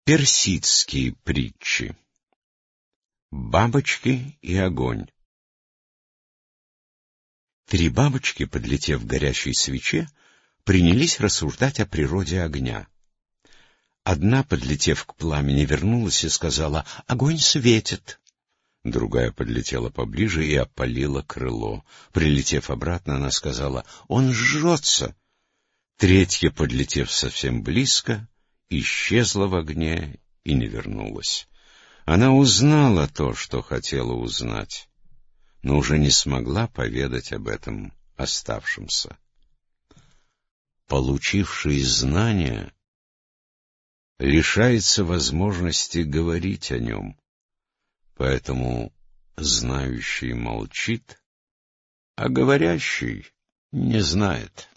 Персидские притчи. Бабочки и огонь. 3 бабочки, подлетев к горящей свече, принялись рассуждать о природе огня. Одна, подлетев к пламени, вернулась и сказала: «Огонь светит». Другая подлетела поближе и опалила крыло. Прилетев обратно, она сказала: «Он жжется». Третья, подлетев совсем близко, исчезла в огне и не вернулась. Она узнала то, что хотела узнать, но уже не смогла поведать об этом оставшимся. Получивший знания лишается возможности говорить о нем, поэтому знающий молчит, а говорящий не знает.